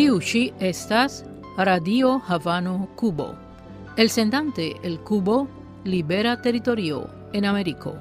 Tiu ci estas Radio Havano Cubo. El sendante el Cubo libera territorio en Américo.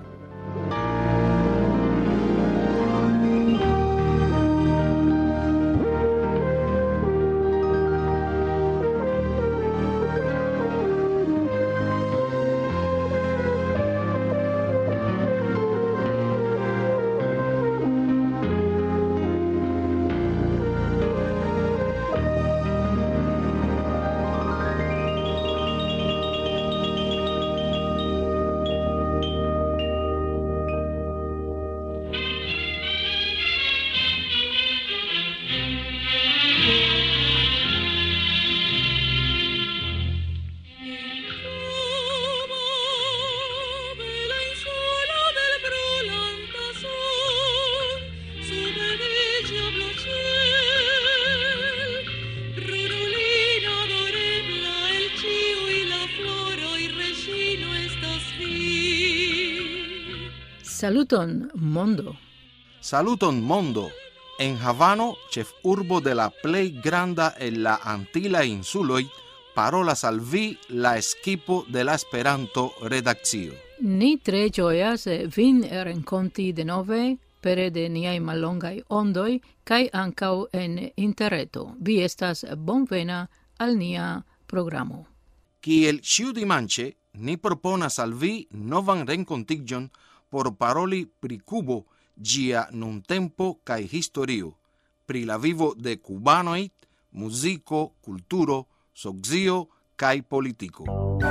Saluton, mondo. Saluton, mondo. En Havano, ĉefurbo de la plej granda en la Antila insuloj, parolas al vi la eskipo de la Esperanto-redakcio. Ni tre ĝojas vin renkonti denove pere de niaj mallongaj ondoj kaj ankaŭ en interreto. Vi estas bonvena al nia programo. Kiel ĉiudimanĉe, ni proponas al vi novan renkontiĝon por paroli pri Kubo, ĝia nuntempo kaj historio, pri la vivo de kubanoj, muziko, kulturo, socio kaj politiko.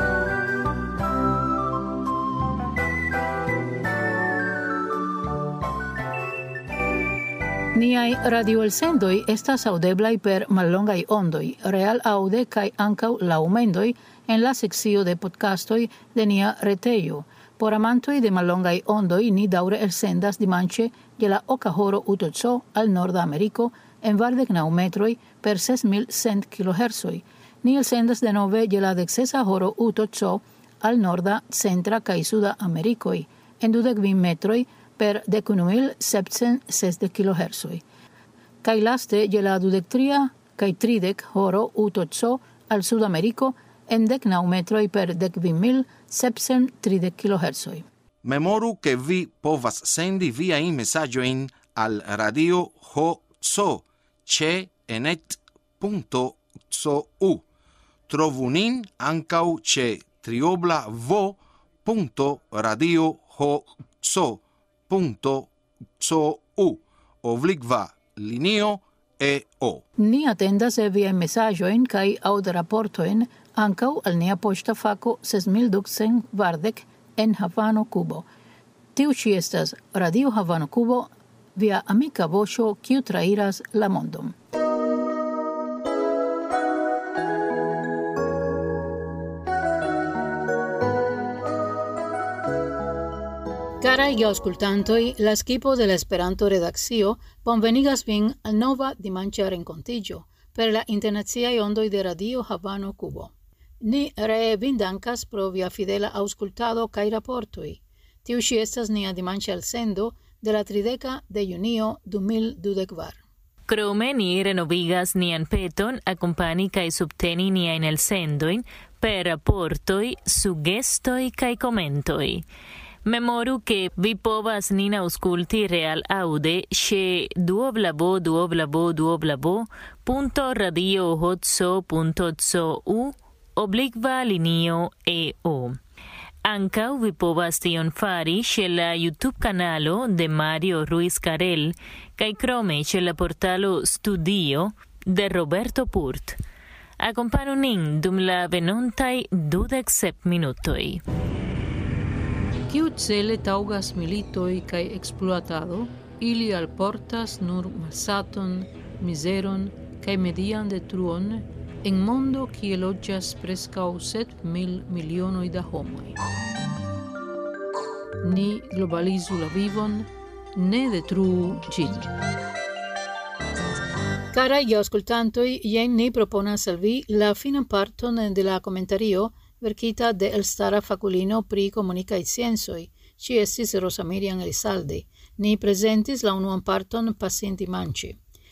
Niaj radioelsendoj estas aŭdeblaj per mallongaj ondoj, real aŭde kaj ankaŭ laŭmendoj en la sekcio de podcastoj de nia retejo. Por amantoj de mallongaj ondoj ni daŭre elsendas dimanĉe je la oka horo UTC al Norda Ameriko en 29 metroj per 6100 kHz. Ni elsendas denove je la 16 horo UTC al Norda, Centra kaj Suda Amerikoj en 22 metroj per 11760 kHz. Kaj laste je la 23 kaj 30 horo UTC al Sudameriko en 19 metroj per 12730 kHz. Memoru ke vi povas sendi viajn mesaĝojn al Radio HC ĉe enet.cu. Trovu nin ankaŭ ĉe www.radiohc.cu/linio-EO. Ni atendas viajn mesaĝojn kaj aŭdraportojn ankaŭ al nia poŝta fako 6240 en Havano, Kubo. Tiu ĉi estas Radio Havano Kubo, via amika voĉo, kiu trairas la mondon. Caraj geaŭskultantoj, la skipo de la Esperanto-redakcio bonvenigas vin al nova dimanĉa renkontiĝo per la internaciaj ondoj de Radio Havano Kubo. Ni ree vin dankas pro via fidela aŭskultado kaj raportoj. Tiu ĉi estas nia dimanĉa elsendo de la 30 de junio 2024. Krome ni renovigas nian peton akompani kaj subteni niajn elsendojn per raportoj, sugestoj kaj komentoj. Memoru ke vi povas nin aŭskulti real aŭde ĉe www.radiohc.cu/linio-EO. Ankaŭ vi povas tion fari ĉe la YouTube-kanalo de Mario Ruiz Carel kaj krome ĉe la portalo Studio de Roberto Purt. Akompanu nin dum la venontaj 27 minutoj. Kiu cele taŭgas militoj kaj ekspluatado, ili alportas nur malsaton, mizeron kaj median detruon en mondo kie loĝas preskaŭ 7,000 milionoj da homoj. Ni globalizu la vivon, ne detruu ĝin. Caraj geaŭskultantoj, jen ni proponas al vi la finan parton de la komentario verkita de elstara fakulino pri komunikaj sciencoj, ŝi estis Rosa Miriam Elizalde. Ni prezentis la unuan parton pasindimanĉe.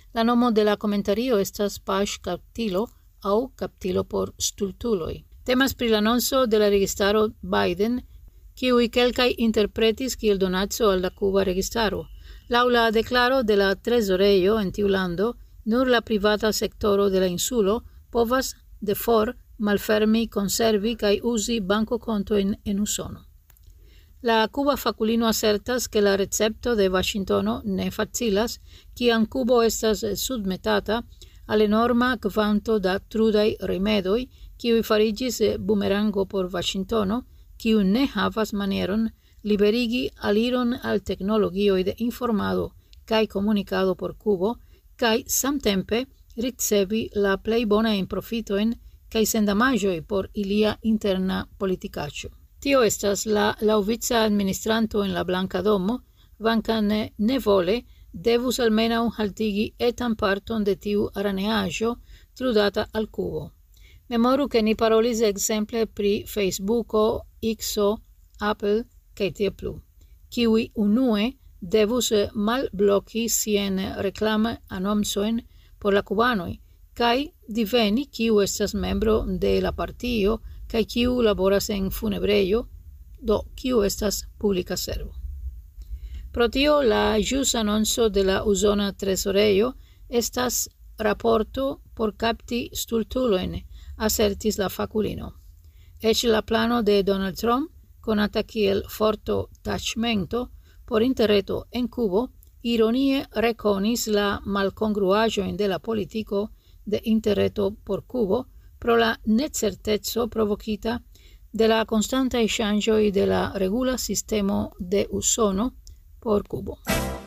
La nomo de la comentario estas paŝ kaptilo aŭ kaptilo por stultuloj. Temas pri l'annonco de la registaro Biden, kiuj kelkaj interpretis kiel donaco al la kuba registaro. Laŭ la deklaro de la trezorejo en tiu lando, nur la privata sektoro de la insulo povas de for malfermi, konservi kaj uzi bankokontojn en Usono. La Cuba faculino asertas che la recepto de Washingtono ne facilas, kiam Kubo estas submetata al enorma kvanto da trudaj rimedoj, kiuj fariĝis bumerango por Washingtono, kiu ne havas manieron liberigi aliron al teknologioj de informado kaj komunikado por Kubo, kaj samtempe ricevi la plej bonajn profitojn kaj sendamaĵoj por ilia interna politikaĵo. Tio estas la laŭvica administranto en la Blanka Domo, kvankam ne vole, devus almenaŭ haltigi etan parton de tiu araneaĵo trudata al Kubo. Memoru ke ni parolis ekzemple pri Facebooko, Xo, Apple kaj tie plu, kiuj unue devus malbloki siajn reklam-anoncojn por la kubanoj kaj diveni kiu estas membro de la partio kaj kiu laboras en funebrejo, do kiu estas publika servo. Pro tio la ĵus anonco de la usona trezorejo estas raporto por kapti stultulojn, asertis la fakulino. Eĉ la plano de Donald Trump, konata kiel forto taĉmento por interreto en Kubo, ironie rekonis la malkongruaĵojn de la politiko de interreto por Kubo pro la necerteco provokita de la konstantaj ŝanĝoj de la regula sistemo de Usono por Kubo.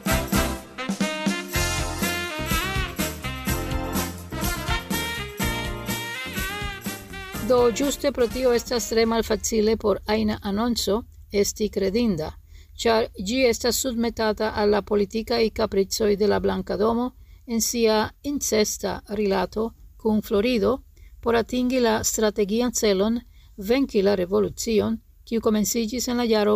Do ĝuste pro tio estas tre malfacile por ajna anonco esti kredinda, ĉar ĝi estas submetata al la politikaj kapricoj de la Blanka Domo en sia incesta rilato kun Florido por atingi la strategian celon venki la revolucion, kiu komenciĝis en la jaro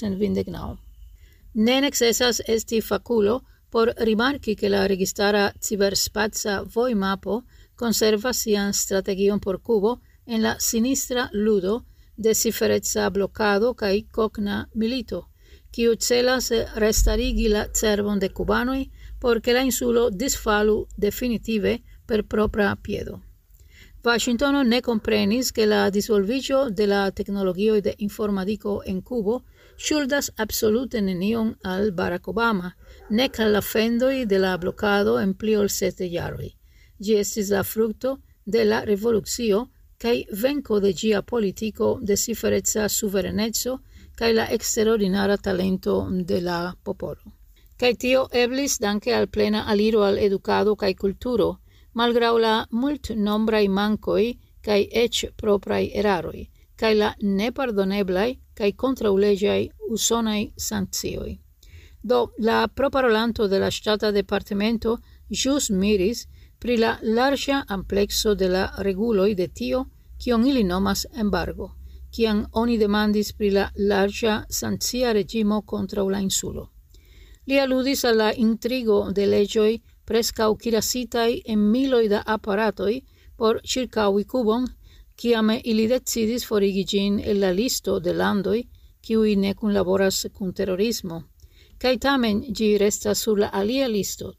1929. Ne necesas esti fakulo por rimarki ke la registara ciberspaca vojmapo konservas sian strategion por Kubo en la sinistra ludo de cifereca blokado kaj kokna milito, kiu celas restarigi la cervon de kubanoj por ke la insulo disfalu definitive per propra piedo. Washingtono ne comprenis che la disvolviĝo de la teknologioj de informadiko en Kubo ŝuldas absolute nenion al Barack Obama, nek al la fendoj de la blokado en pli ol 7 jaroj. Ĝi estis la frukto de la revolucio kaj venko de ĝia politiko de cifereca suvereneco kaj la eksterordinara talento de la popolo. Kaj tio eblis danke al plena aliro al edukado kaj kulturo, malgraŭ la multnombraj mankoj kaj eĉ propraj eraroj, kaj la nepardoneblaj kaj kontraŭleĝaj usonaj sankcioj. Do la proparolanto de la ŝtata departemento ĵus miris pri la larĝa amplekso de la reguloj de tio, kion ili nomas embargo, kiam oni demandis pri la larĝa sankcia reĝimo kontraŭ la insulo. Li aludis al la intrigo de leĝoj preskaŭ kirasitaj en miloj da aparatoj por ĉirkaŭi Kubon, kiam ili decidis forigi ĝin el la listo de landoj kiuj ne kunlaboras kun terorismo, kaj tamen ĝi restas sur la alia listo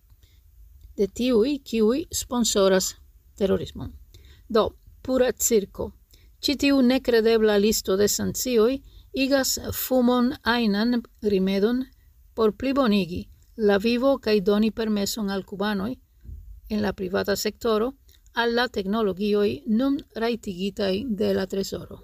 de tiuj kiuj sponsoras terorismon. Do, pura cirko. Ĉi tiu nekredebla listo de sankcioj igas fumon ajnan rimedon por plibonigi la vivo kaj doni permeson al kubanoj en la privata sektoro al la teknologioj nun rajtigitaj de la trezoro.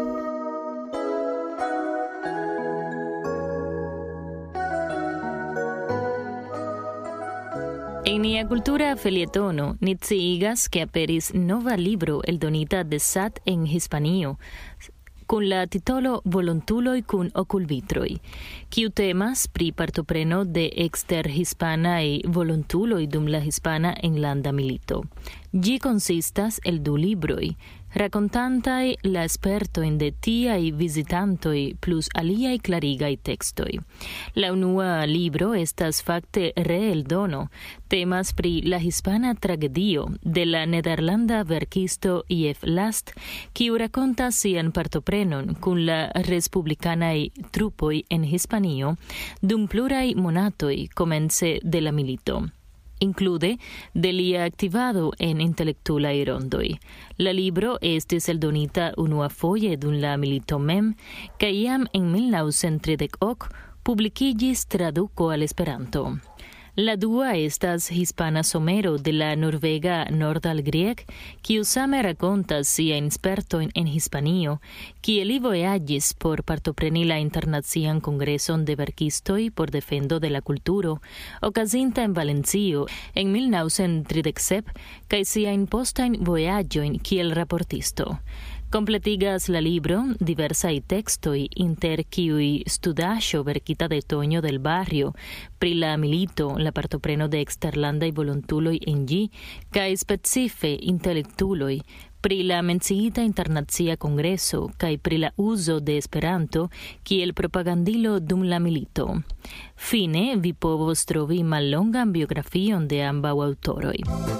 En nia cultura felietono ni sciigas que aperis nova libro eldonita de SAT en Hispanio, kun la titolo Volontuloj kun okulvitroj, kiu temas pri partopreno de eksterhispanaj volontuloj dum la Hispana Enlanda Milito. Gi consistas el du libroi, racontantai la spertoin de tiai visitantoi plus aliai clarigai textoi. La unua libro estas fakte reeldono, temas pri la hispana tragedio de la nederlanda verkisto J.F. Last, kiu rakontas sian partoprenon kun la respublikanaj trupoj en Hispanio dum pluraj monatoj komence de la milito. Include de lia activado en intelectulaj rondoj. La libro estis eldonita unuafoje dum la milito mem, kaj jam en 1930 publikiĝis traduko al Esperanto. La dua estas hispana somero de la norvega Nordahl Grieg, kiu same rakontas siajn spertojn en Hispanio, kie li vojaĝis por partopreni la internacian kongreson de verkistoj por defendo de la kulturo, okazinta en Valencio en 1937, kaj siajn postajn vojaĝojn kiel raportisto. Completigas la libro diversaj tekstoj, inter kiuj studaĵo verkita de Toño del Barrio pri la milito, la partopreno de eksterlandaj volontuloj en ĝi, kaj specife intelektuloj pri la menciita internacia kongreso kaj pri la uzo de Esperanto kiel propagandilo dum la milito. Fine vi povos trovi mallongan biografion de ambaŭ aŭtoroj.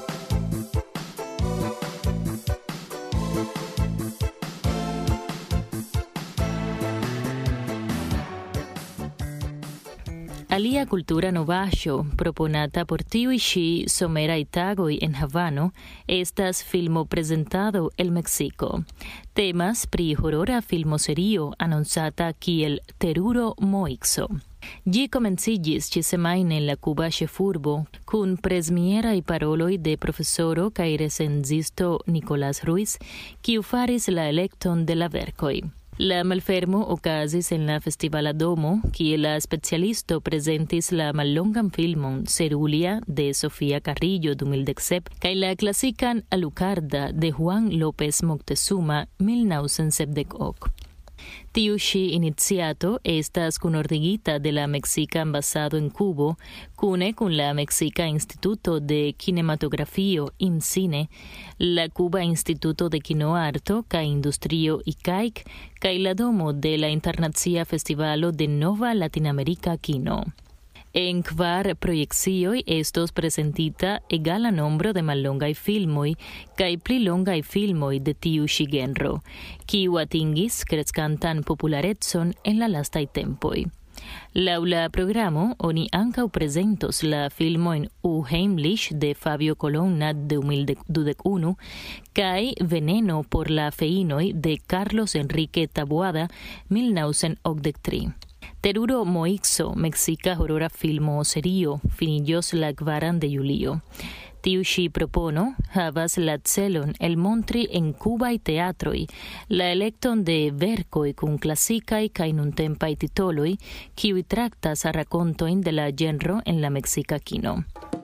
Alia cultura novaĵo proponata por tiuj ĉi someraj tagoj en Havano estas filmoprezentado el Meksiko. Temas pri horora filmoserio anoncata kiel Teruro Moixo. Ĝi komenciĝis ĉisemajne en la kuba ĉefurbo kun prezmieraj paroloj de profesoro kaj recenzisto Nicolás Ruiz, kiu faris la elekton de la verkoj. La malfermo okazis en la Festivala Domo, kie la specialisto prezentis la mallongan filmon Cerulia de Sofía Carrillo 2017 kaj la klasikan Alucarda de Juan López Moctezuma 1978. Tiu ĉi iniciato estas kunordigita de la Meksika ambasado en Kubo kune kun la Meksika Instituto de Kinematografio IMCINE, la Kuba Instituto de Kinoarto kaj Industrio ICAIC kaj la domo de la Internacia Festivalo de Nova Latinamerika Kino. En kvar projekcioj estos prezentita egala nombro de mallongaj filmoj kaj pli longaj filmoj de tiu ĉi genro, kiu atingis kreskantan popularecon en la lastaj tempoj. Laŭ la programo oni ankaŭ prezentos la filmojn Unheimlich de Fabio Colonna 2021 kaj Veneno por la feinoj de Carlos Enrique Taboada 1983. Teruro Moixo, meksika horora filmo serio, finiĝos la 4 de julio. Tiu ĉi propono havas la celon elmontri en kubaj teatroj la elekton de verkoj kun klasikaj kaj nuntempaj titoloj, kiuj traktas rakontojn de la ĝenro en la meksika kino.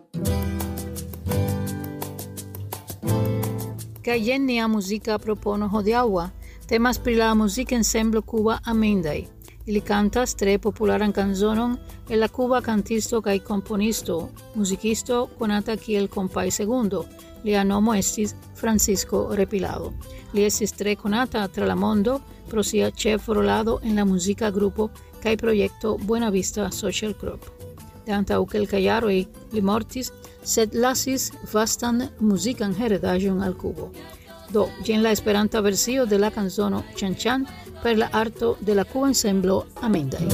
Kaj jen nia muzika propono hodiaŭa. Temas pri la muzikensemblo kuba Amindaj. Ili cantas tre popularan canzonon el la cuba cantisto kaj komponisto, muzikisto konata kiel Compay Segundo. Lia nomo estis Francisco Repilado. Li estis tre konata tra la mondo pro sia ĉefrolado en la muzika grupo kaj projekto Buena Vista Social Club. De antaŭ kelkaj jaroj li mortis, sed lasis vastan muzikan heredaĵon al Kubo. Do, ĝen la esperanta versio de la canzono Chan Chan per la arto de la Cuba Ensemblo Amindaj.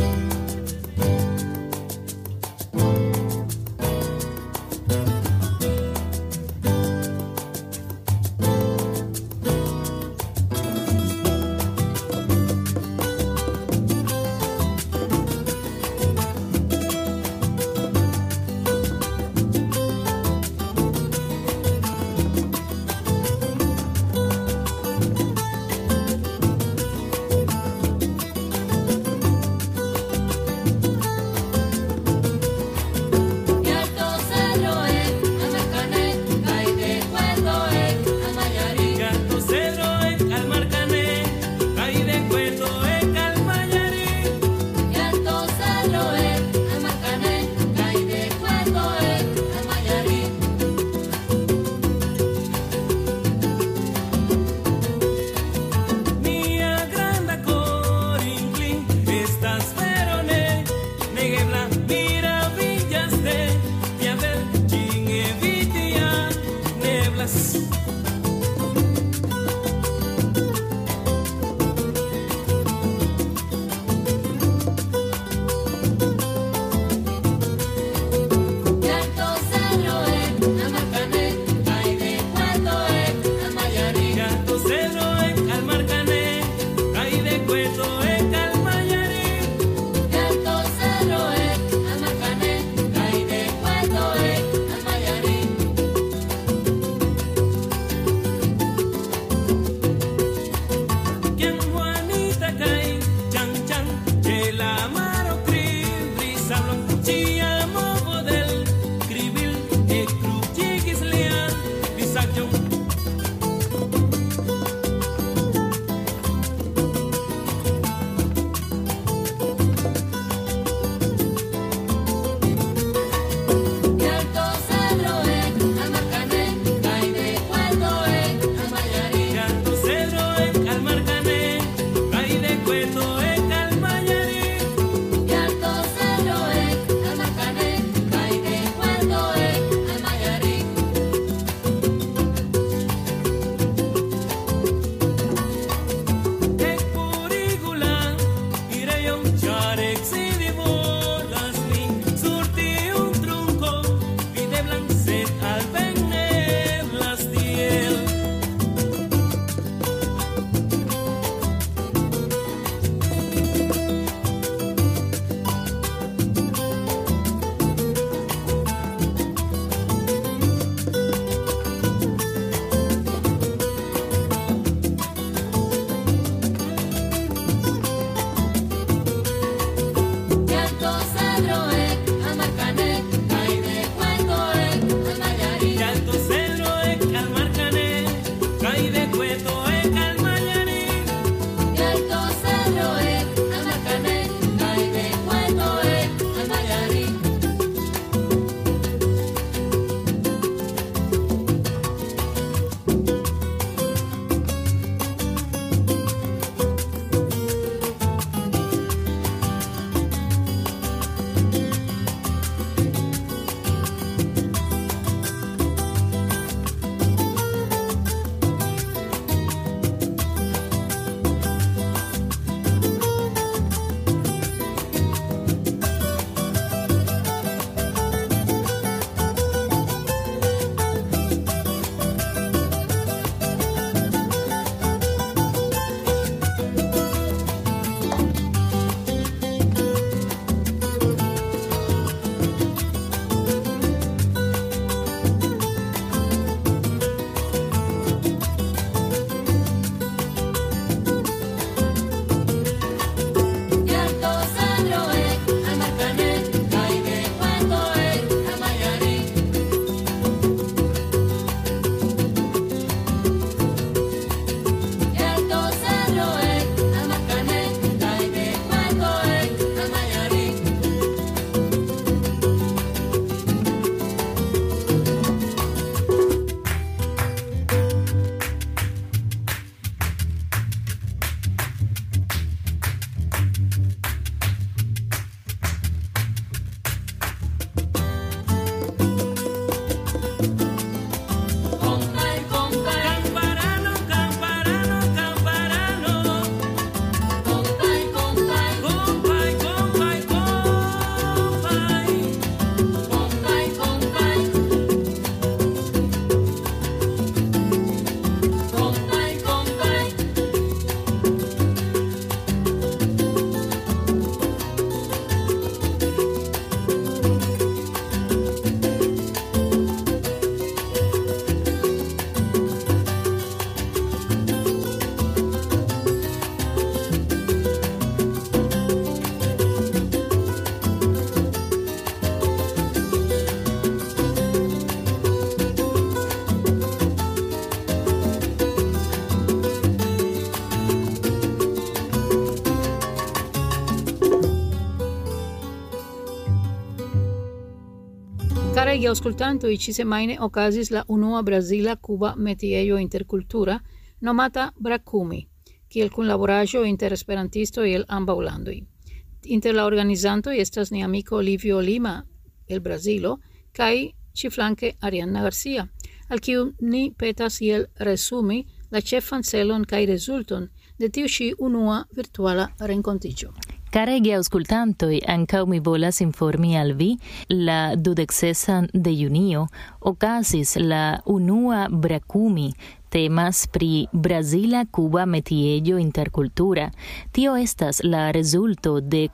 Caregi auscultantoi ci semaine okazis la unua Brazila-Cuba metiejo interkultura nomata Brakumi, kiel kunlaboraĵo inter esperantistoj el ambaŭ landoj. Inter la organizantoj estas nia amiko Livio Lima el Brazilo kaj ĉiflanke Arianna Garcia, al kiu ni petas iel resumi la ĉefan celon kaj rezulton de tiu ĉi unua virtuala renkontiĝo. Caregi auscultantoi, ankaŭ mi volas informi al vi, la 26 de junio okazis la unua Brakumi, temas pri Brazila-Cuba metiejo interkultura. Tio estas la rezulto de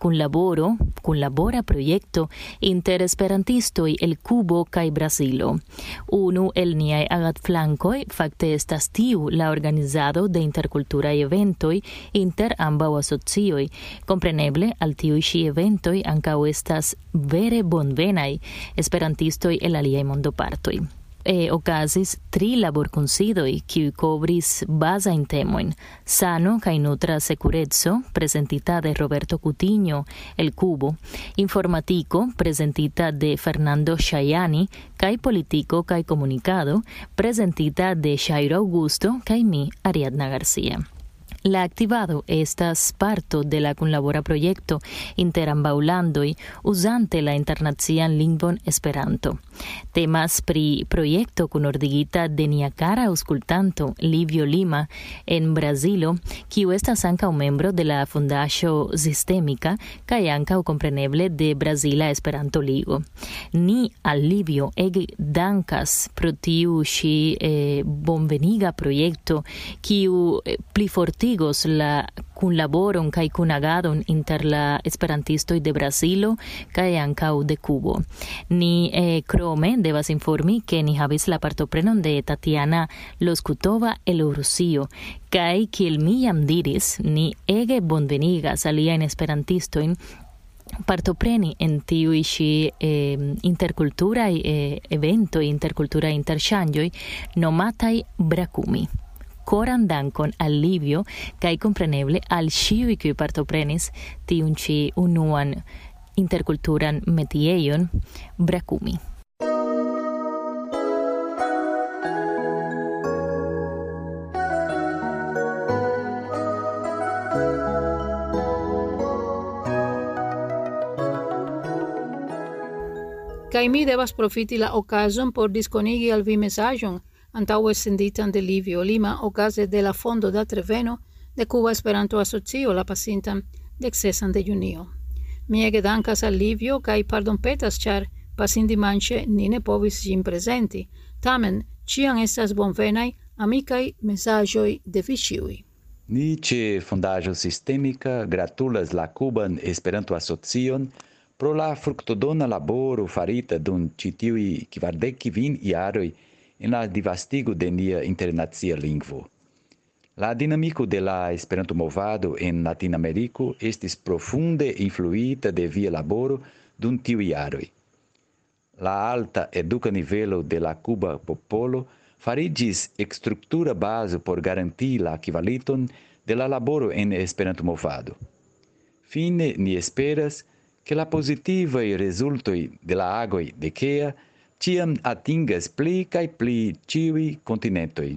kunlabora projekto inter esperantistoj el Kubo kaj Brazilo. Unu el niaj agadflankoj fakte estas tiu la organizado de interkulturaj eventoj inter ambaŭ asocioj. Kompreneble al tiuj ĉi eventoj ankaŭ estas vere bonvenaj esperantistoj el aliaj mondopartoj. Okazis 3 laborkunsidoj, kiuj kovris bazajn temojn: sano kaj nutra sekureco, prezentita de Roberto Coutinho el Kubo, informatiko, prezentita de Fernando Chayani, kaj politiko kaj komunikado, prezentita de Jairo Augusto kaj mi, Ariadna Garcia. La activado estas parto de la kunlabora projekto inter ambaŭ landoj uzante la internacian lingvon Esperanto. Temas pri projekto kunordigita de nia kara aŭskultanto Livio Lima en Brazilo, kiu estas ankaŭ membro de la Fundaĵo Sistemika kaj ankaŭ kompreneble de Brazila Esperanto-Ligo. Ni al Livio ege dankas pro tiu ĉi bonveniga projekto, kiu plifortigos la kunlaboron kaj kunagadon inter la esperantistoj de Brazilo kaj ankaŭ de Kubo. Ni krome devas informi ke ni havis la partoprenon de Tatiana Loskutova el Rusio, kaj kiel mi jam diris, ni ege bonvenigas aliajn esperantistojn partopreni en tiuj ĉi interkulturaj eventoj, interkulturaj interŝanĝoj nomataj Brakumi. Koran dankon al Livio kaj kompreneble al ĉiuj kiuj partoprenis tiun ĉi unuan interkulturan metiejon Brakumi. Kaj mi devas profiti la okazon por diskonigi al vi mesaĝon antaŭe senditan de Livio Lima okaze de la fondo da treveno de Cuba Esperanto Asocio la pasintan 16 de junio. Mi ege dankas al Livio kaj pardonpetas, ĉar pasindimanĉe ni ne povis ĝin prezenti. Tamen ĉiam estas bonvenaj amikaj mesaĝoj de vi ĉiuj. Ni ĉe Fondaĵo Sistemika gratulas la Kuban Esperanto Asocion pro la fruktodona laboro farita dum ĉi tiuj 45 jaroj en la disvastigo de nia internacia lingvo. La dinamiko de la Esperanto-movado en Latinameriko estis profunde influita de via laboro dum tiuj jaroj. La alta eduka nivelo de la kuba popolo fariĝis ekstruktura bazo por garantii la kvaliton de la laboro en Esperanto-movado. Fine ni esperas ke la pozitivaj rezultoj de la agoj de KEA ĉiam atingas pli kaj pli ĉiuj kontinentoj.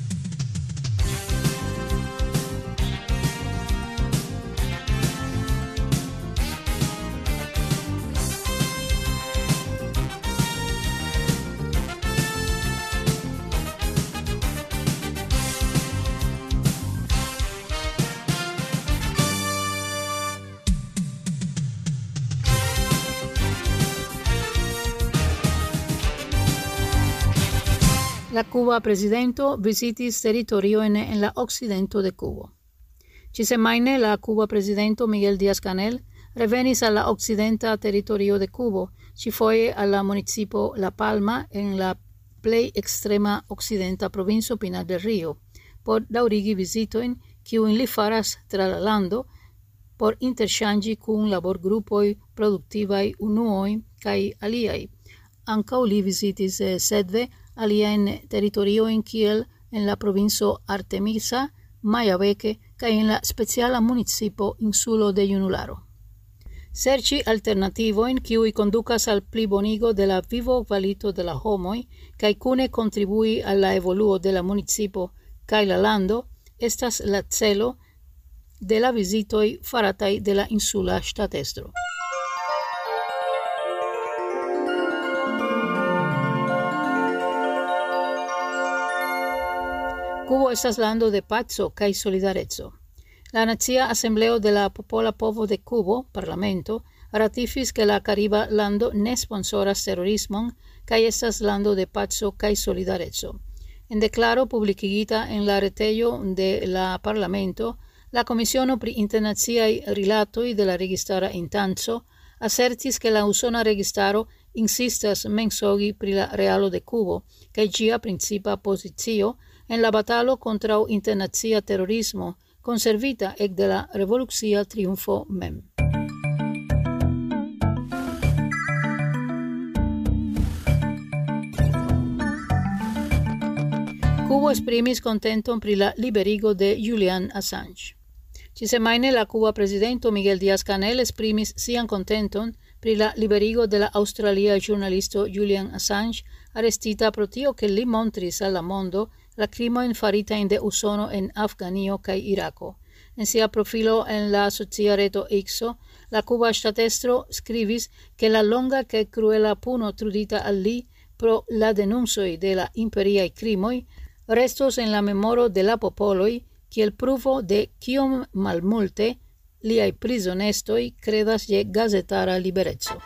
La Cuba presidento visitis teritoriojn en la okcidento de Kubo. Ĉisemajne la Cuba presidento Miguel Díaz-Canel revenis al la okcidenta teritorio de Kubo, ĉifoje al la municipo La Palma en la plej ekstrema okcidenta provinco Pinar del Río, por daŭrigi vizitojn kiujn li faras tra la lando por interŝanĝi kun laborgrupoj, produktivaj unuoj kaj aliaj. Ankaŭ li vizitis sekve aliajn teritoriojn kiel en la provinco Artemisa, Mayabeque kaj en la speciala municipo Insulo de Junularo. Serĉi alternativojn, kiuj kondukas al pli bonigo de la vivokvalito de la homoj kaj kune kontribui al la evoluo de la municipo kaj la lando, estas la celo de la vizitoj farataj de la insula ŝtatestro. Kubo estas lando de paco kaj solidareco. La Nacia Asembleo de la Popola Povo de Kubo, Parlamento, ratifis que la Cariba lando ne sponsoras terorismon kaj estas lando de paco kaj solidareco. En declaro publikigita en la retejo de la Parlamento, la Komisiono pri Internaciaj Rilatoj de la registara instanco asertis que la usona registaro insistas mensogi pri la realo de Kubo kaj ĝia principa pozicio en la batalo kontraŭ internacia terorismo conservita ec de la revolucia triunfo mem. Kubo esprimis contenton pri la liberigo de Julian Assange. Ĉi-semajne la Kuba presidento Miguel Díaz-Canel esprimis sian contenton pri la liberigo de la aŭstralia ĵurnalisto Julian Assange, arestita pro tio ke li montris al la mondo la krimojn faritajn de Usono en Afganio kaj Irako. En sia profilo en la socia reto X, la Kuba ŝtatestro skribis ke la longa kaj kruela puno trudita al li pro la denuncoj de la imperiaj krimoj restos en la memoro de la popoloj kiel pruvo de kiom malmulte liaj prizonestoj kredas je gazetara libereco.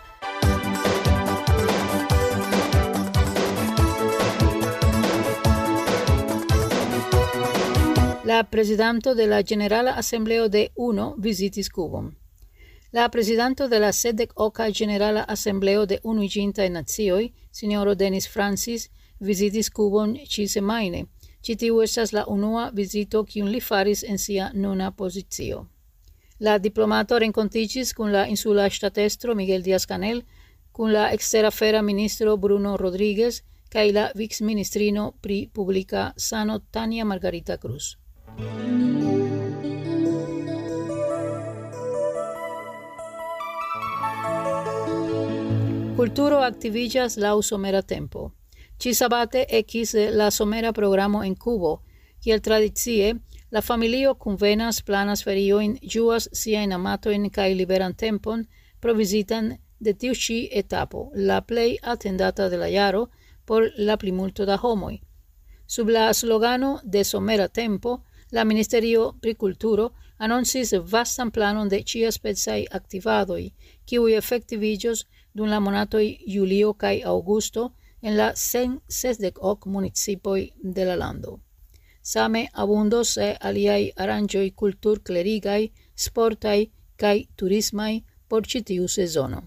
La presidento de la Generala Asembleo de UNO visitis Kubon. La presidento de la 71 Generala Asembleo de Unuiĝintaj Nacioj, sinjoro Denis Francis, visitis Kubon ĉi-semajne. Ĉi tiu estas la unua vizito kiun li faris en sia nuna pozicio. La diplomato renkontiĝis kun la insula ŝtatestro Miguel Díaz-Canel, kun la eksterafera ministro Bruno Rodríguez kaj la vicministrino pri publika sano Tania Margarita Cruz. Kulturo aktiviĝas laŭ somera tempo. Ĉi-sabate ekis la somera programo en Kubo, kiel tradicie la familio kunvenas, planas feriojn, ĝuas siajn amatojn kaj liberan tempon provizitan de tiu ĉi etapo, la plej atendata de la jaro por la plimulto da homoj. Sub la slogano de somera tempo, la Ministerio pri Kulturo anoncis vastan planon de ĉiaspecaj aktivadoj, kiuj efektiviĝos dum la monatoj julio kaj aŭgusto en la 160 municipoj de la lando. Same abundos aliaj aranĝoj kultur-klerigaj, sportaj kaj turismaj por ĉi tiu sezono.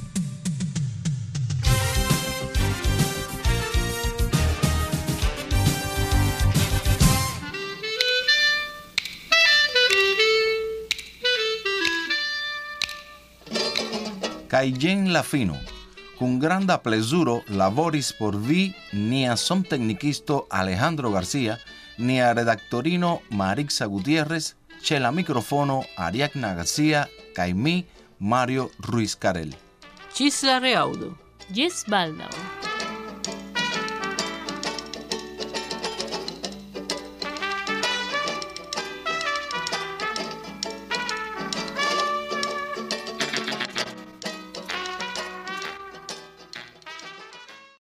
Kaj jen la fino. Kun granda plezuro laboris por vi nia somteknikisto Alejandro García, nia redaktorino Marixa Gutiérrez, ĉe la mikrofono Ariadna García kaj mi, Mario Ruiz Carel. Ĝis la reaŭdo. Ĝis baldaŭ.